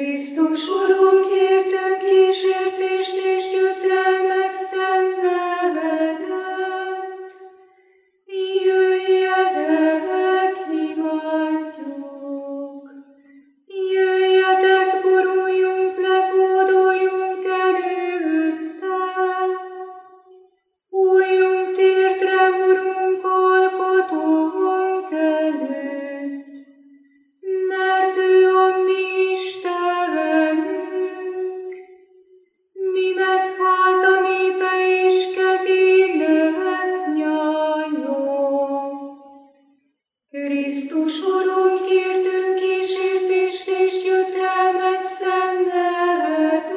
Krisztus Urunk, értünk kísértést és gyötrelmet szenvedett. Jöjjetek, imádjuk! Jöjjetek, boruljunk le, hódoljunk előtte! Újjunk térdre, Urunk, alkotónk előtt, mert ő a mi Istenünk, mi meg háza népe és kezének nyája. Krisztus Urunk, értünk kísértést és gyötrelmet szenvedett.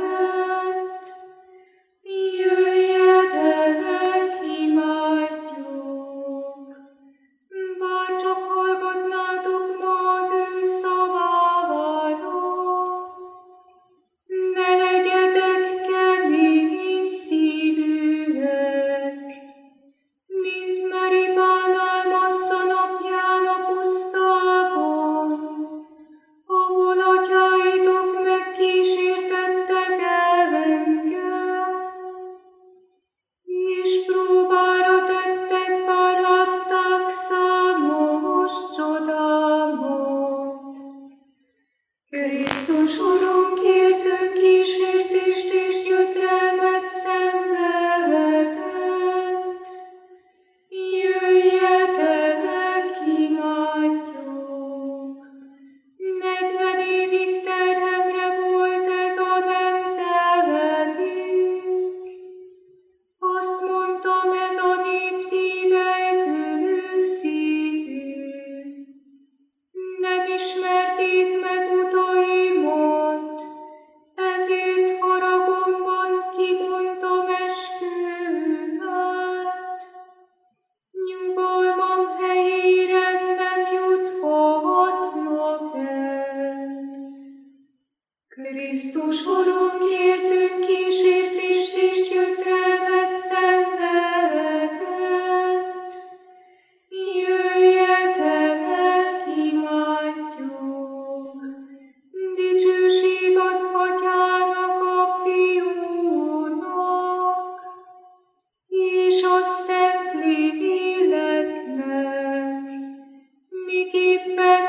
Jöjjetek, imádjuk! Bárcsak hallgatnátok ma az ő szavával, ne legyetek kemény szívűek, mint Meribánál Massza napján a pusztában, ahol atyáitok megkísértettek engem, és próbára tettek, bár látták számos csodámat. Krisztus Urunk, értünk kísértést és gyötrelmet szenvedett. Jöjjetek, imádjuk! 40 évig terhemre volt ez a nemzedék. Azt mondtam, ez a nép tívely kőszívű. Nem ismerték meg utaimat, ezért haragomban kimondtam eskümet. Nyugalmam helyére nem juthatnak el. Krisztus Urunk, értünk kísértést és gyötrelmet szenvedett. Jöjjetek, imádjuk! Dicsőség az Atyának, a Fiúnak, és a Szentléleknek, miképpen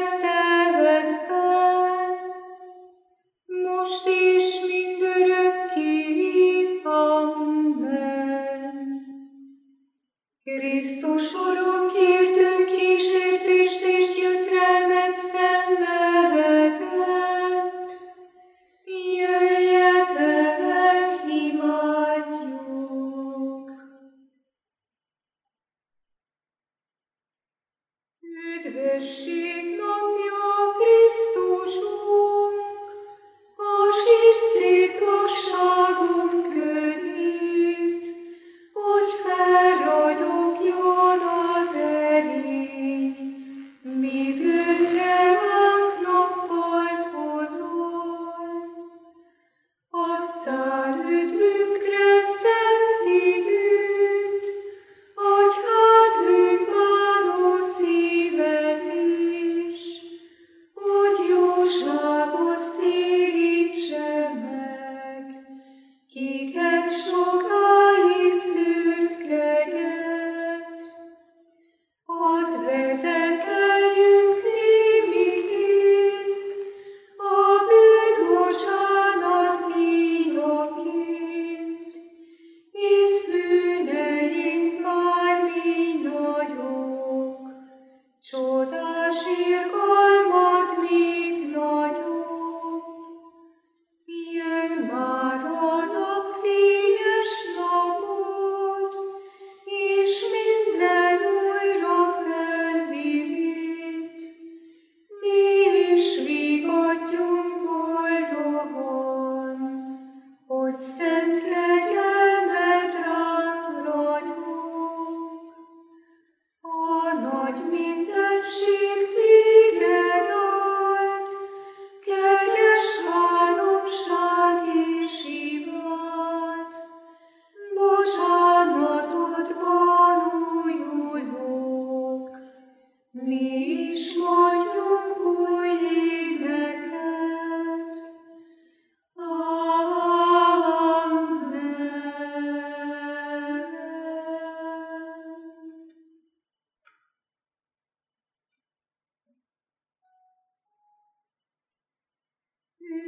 kezdetben, most és mindörökké. Amen. Krisztus Urunk, értünk kísértést és gyötrelmet szenvedett. Jöjjetek, imádjuk! Üdvösség napja, Krisztusunk, a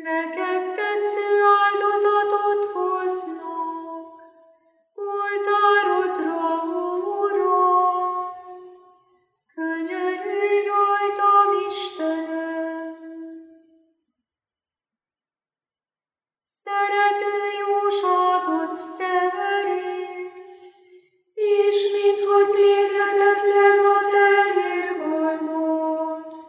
Neked tetsző áldozatot hoznak, oltárodra, Uram. Könyörülj rajtam, Istenem! Szerető jóságot szerint, és minthogy mérhetetlen a te irgalmad.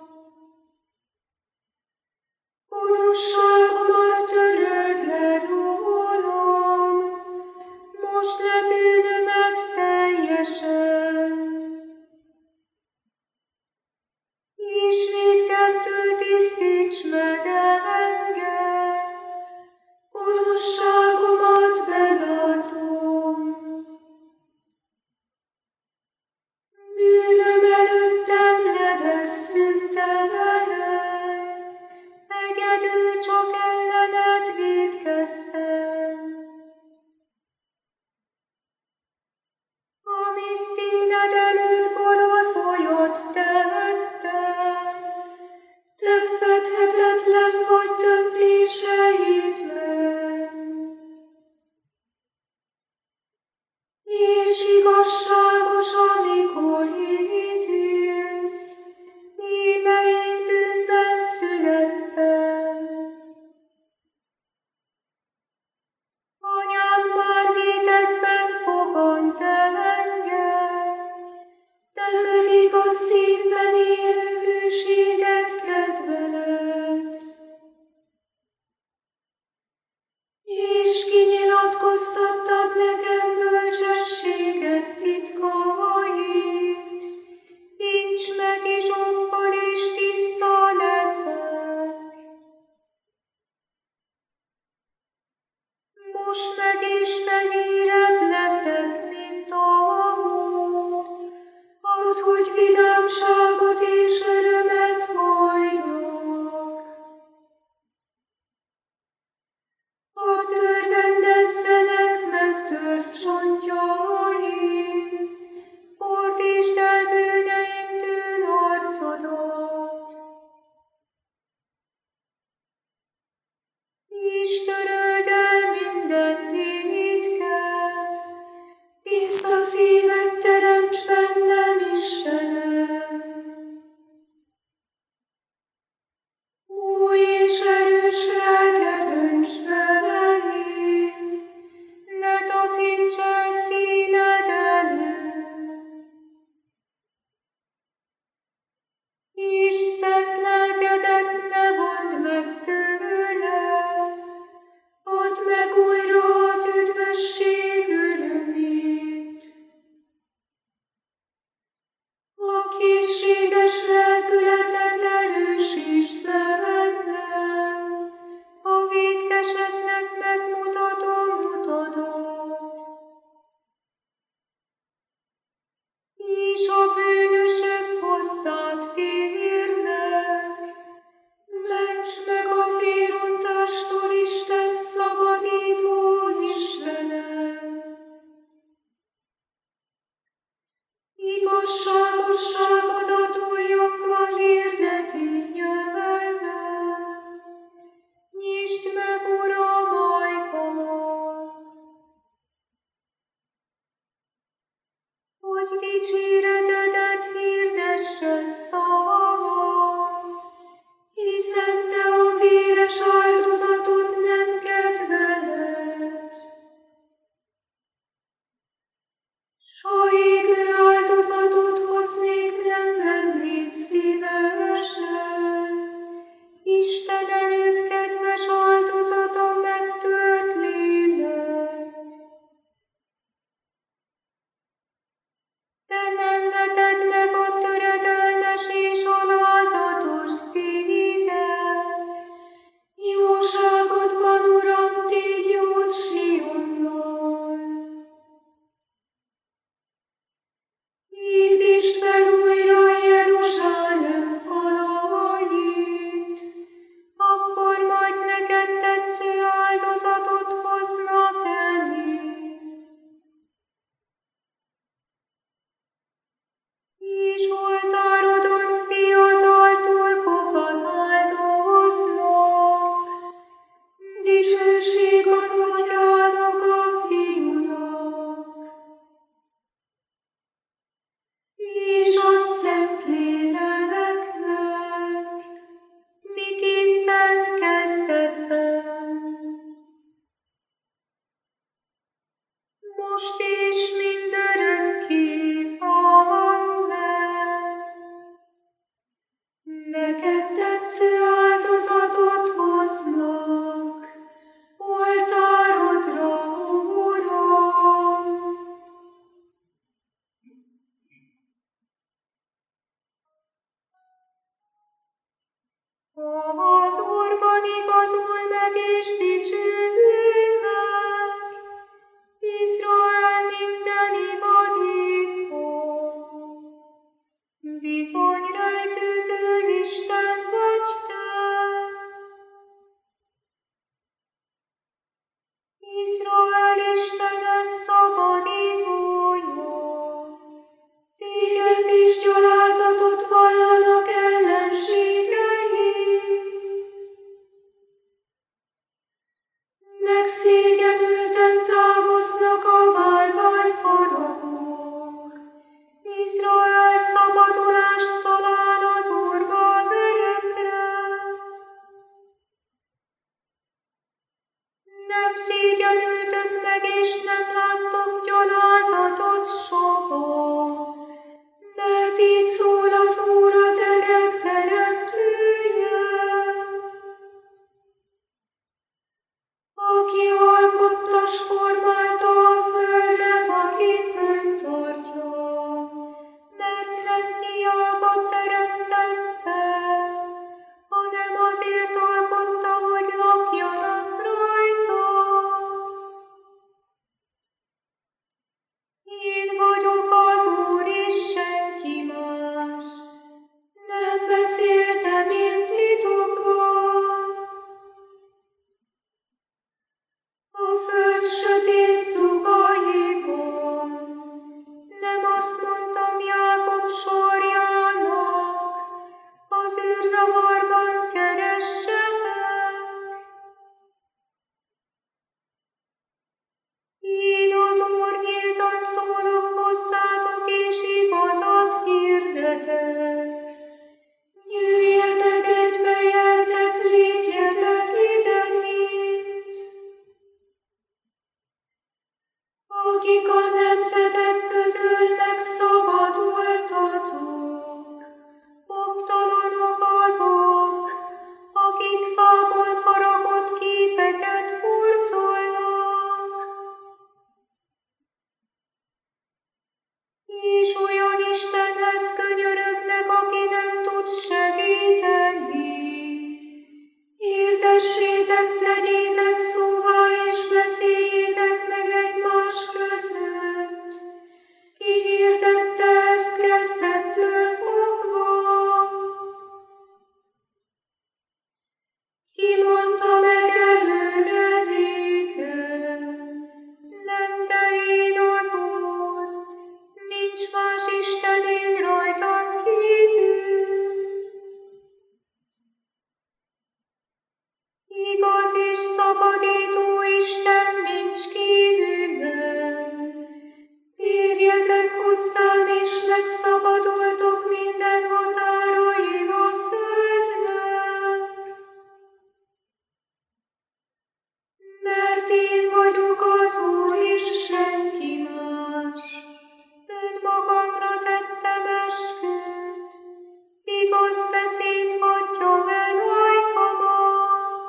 Gonoszságomat töröld le rólam, most le bűnömet teljesen. És vétkemtől tisztíts meg engem, gonoszságomat belátom. Bűnöm előttem lebeg szüntelen, egyedül csak ellened vétkeztem. Ami színed előtt gonosz olyat tettem, te fedhetetlen vagy döntéseidben. És igazságos, amikor ítélsz, íme én bűnben születtem. akik a nemzetek közül megszabadultatok. Oktalanok azok, akik fából faragott képeket hurcolnak. És olyan Istenhez könyörögnek, aki nem tud segíteni. Hirdessétek, tegyétek szóvá, és beszéljétek meg egymás között. Ki hirdette ezt kezdettől fogva? Ki mondta meg előre régen? Nem te én az Úr, nincs más Isten én rajtam kívül. Igaz és szabadító Isten nincs kívülem. Térjetek hozzám, és megszabadultok minden határain a földnek. Mert én vagyok az Úr, és senki más. Önmagamra tettem esküt, igaz beszéd hagyja meg ajkamat.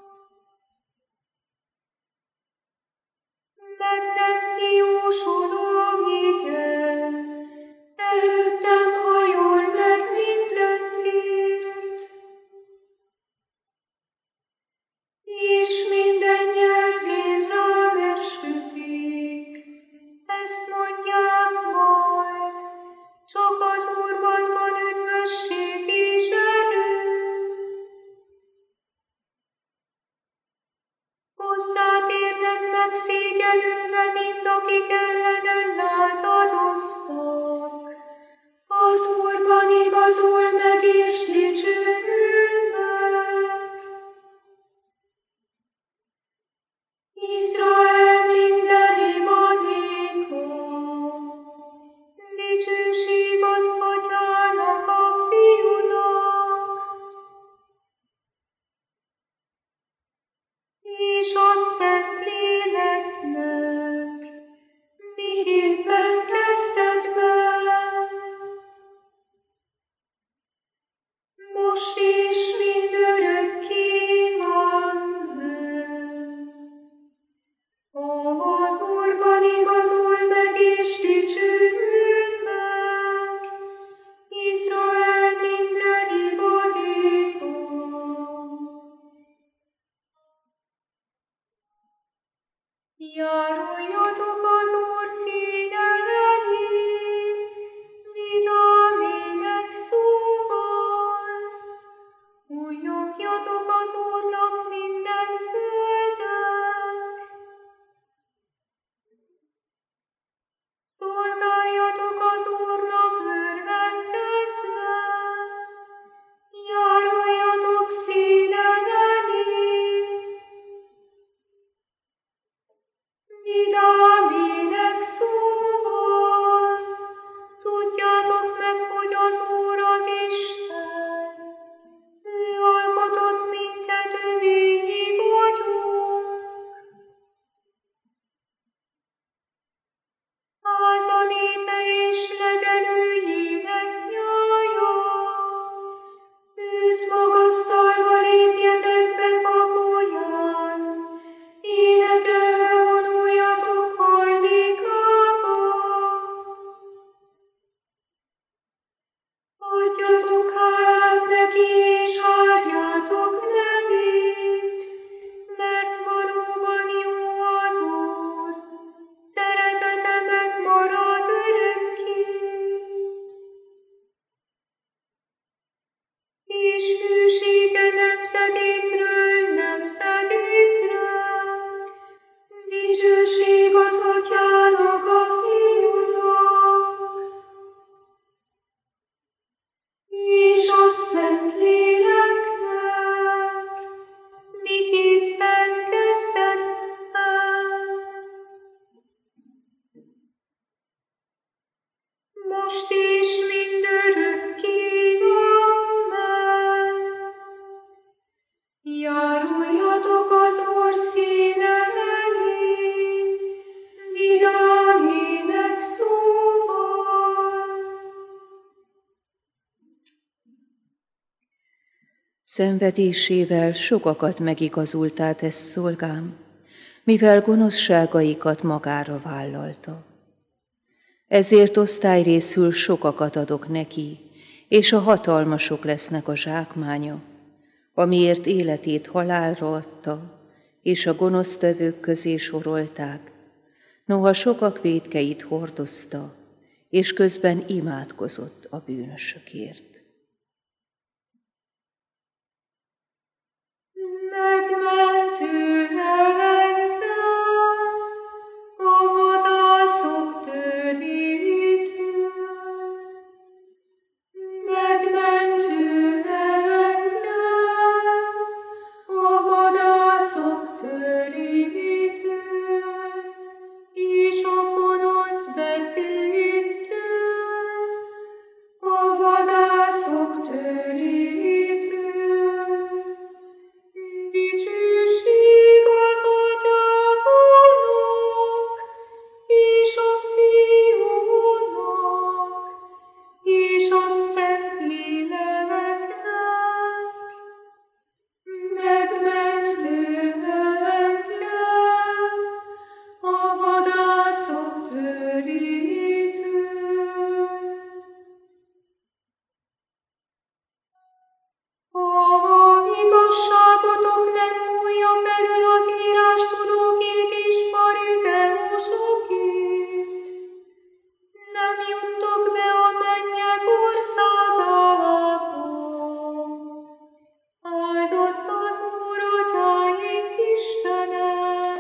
Nektek kijósolom, igen, előttem hajol meg mindentért. És minden nyelvén rám esküszik, ezt mondják majd, csak az Úrban van üdvösség és erő. Hozzátérnek megszégyenülve mind, akik ellenen lázadoztak. Az Úrban igazul meg és dicsőül meg. Izrael minden imadéka, dicsőség az Atyának, a Fiúnak, és a Szentléleknek, miképpen kezdetben, most és mindörökké. Amen. Az Úrban igazul meg és dicsőül meg, Izrael minden imadéka. Járuljatok az Úr színe elé, vidám énekszóval. Újjongjatok az Úrnak minden földön. Szolgáljatok az Úrnak örvendezve, járuljatok színen elé. Vidám Szenvedésével sokakat megigazultál tesz szolgám, mivel gonoszságaikat magára vállalta. Ezért osztályrészül sokakat adok neki, és a hatalmasok lesznek a zsákmánya, amiért életét halálra adta, és a gonosztevők közé sorolták, noha sokak vétkeit hordozta, és közben imádkozott a bűnösökért. Megmentő engem, a vadászok tőlítől. Megmentő engem, a vadászok tőlítől, és a gonosz beszédtől, a vadászok tőlítől. Dicsőség az Atyának, és a Fiúnak, és a Szentléleknek. Megmentő engem, a vadászok törétől. Igazságotok nem múlja felül az írástudókét és farizeusokét. Nem juttok be a mennyek országába. Áldott az Úr atyáink Istene,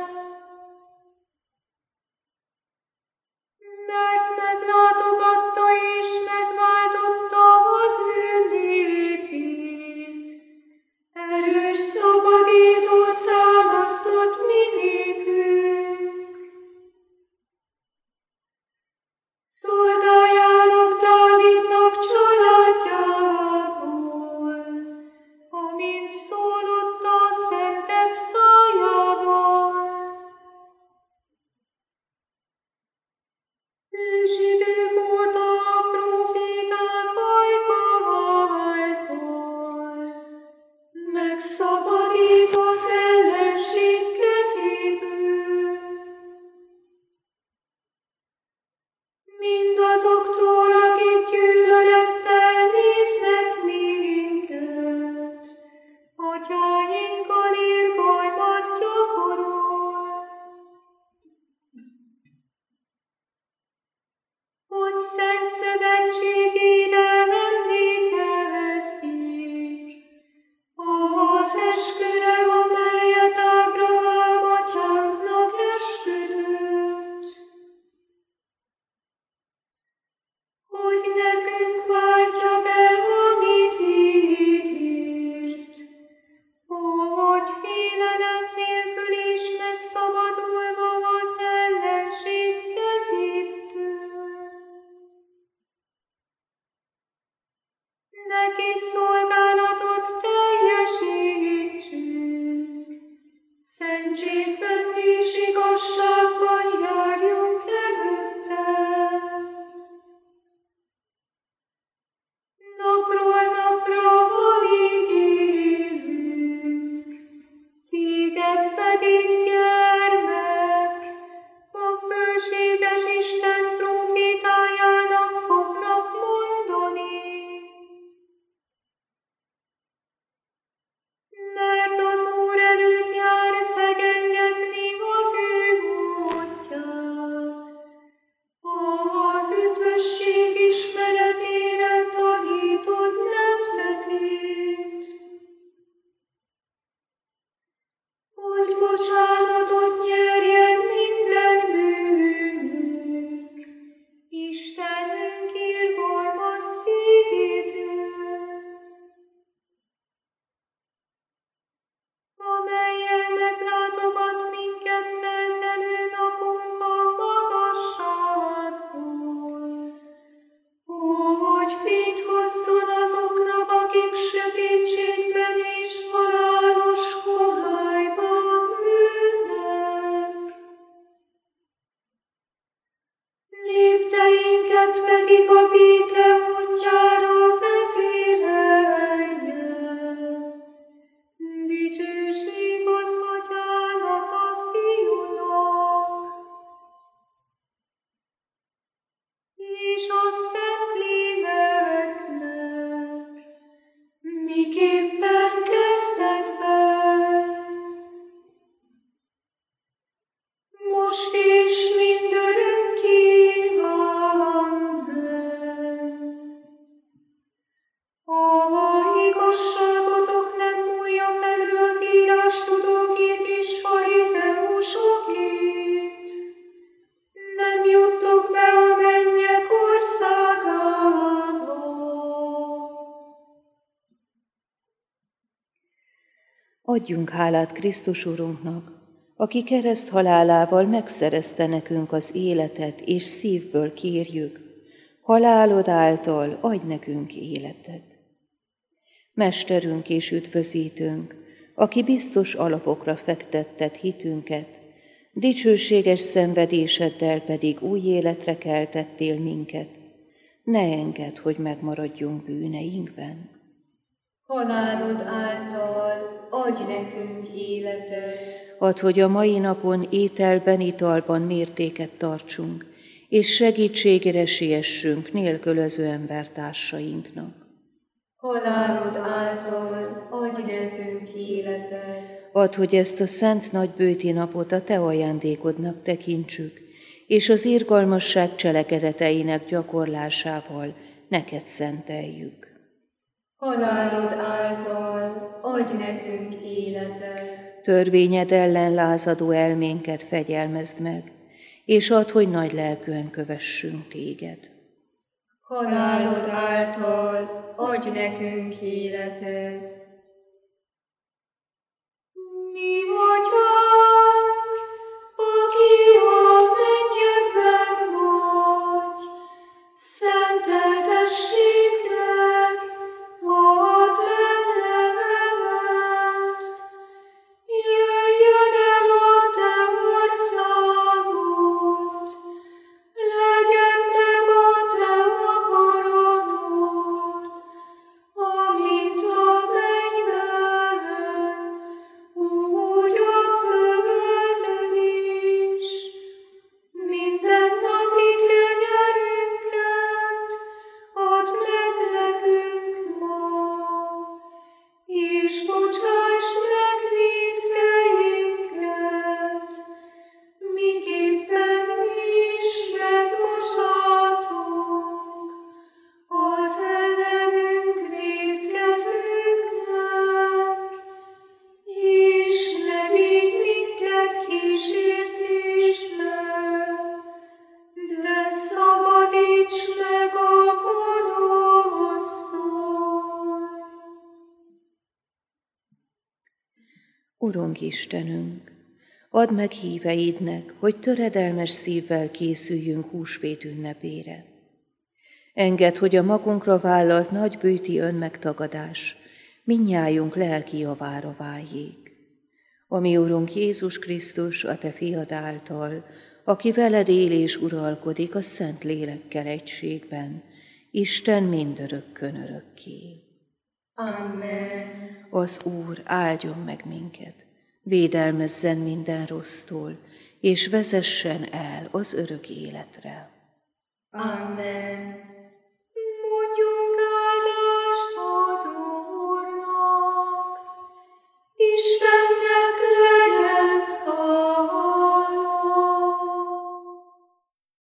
mert meglátogatta és megváltotta az ő népét. Erős szabadítót támasztott mi nékünk. Szolgájának Dávidnak családjából, amint szólott a szentek szájával. Ősidők óta a próféták által megszabadít az ellenség kezéből. Mindazoktól, akik gyűlölettel néznek minket, atyáinkkal irgalmat gyakorol, hogy szent szövetségére emlékezzék, az esküre, amelyet Ábrahám atyánknak esküdött, hogy nekünk váltja be, amit ígért, hogy félelem nélkül is megszabadulva az ellenség kezétől. Neki szolgálatot teljesítsünk, szentségben és igazságban járjunk előtte. Napról napra, amíg élünk, téged pedig, gyermek, a bőséges Isten prófétájának fognak mondani. Mert az Úr előtt jár szegényedni az ő módját, az üdvösség ismeretére tanítod nemzetét, hogy bocsásson Adjunk hálát Krisztus Urunknak, aki kereszt halálával megszerezte nekünk az életet, és szívből kérjük, halálod által adj nekünk életet. Mesterünk és üdvözítőnk, aki biztos alapokra fektetted hitünket, dicsőséges szenvedéseddel pedig új életre keltettél minket, ne engedd, hogy megmaradjunk bűneinkben. Halálod által adj nekünk életet. Add, hogy a mai napon ételben, italban mértéket tartsunk, és segítségére siessünk nélkülöző embertársainknak. Halálod által adj nekünk életet. Add, hogy ezt a szent nagybőti napot a te ajándékodnak tekintsük, és az irgalmasság cselekedeteinek gyakorlásával neked szenteljük. Halálod által adj nekünk életet. Törvényed ellen lázadó elménket fegyelmezd meg, és add, hogy nagy lelkűen kövessünk téged. Halálod által adj nekünk életet. Mi vagyunk, aki a mennyekben vagy, szenteltessék meg a te nevedet. Jöjjön el a te országod, legyen meg a te akaratod, amint a mennyben, úgy a földön is. Mindennapi kenyerünket add meg nekünk ma, és bocsáss meg vétkeinket, miképpen mi is megbocsátunk az ellenünk vétkezőknek, és ne vigy minket kísértésbe, de szabadíts meg a gonosztól. Urunk Istenünk, add meg híveidnek, hogy töredelmes szívvel készüljünk húsvét ünnepére. Engedd, hogy a magunkra vállalt nagybőti önmegtagadás mindnyájunk lelki javára váljék. A mi Urunk Jézus Krisztus, a te fiad által, aki veled él és uralkodik a Szent Lélekkel egységben, Isten mindörökkön örökké. Amen. Az Úr áldjon meg minket, védelmezzen minden rossztól, és vezessen el az örök életre. Amen.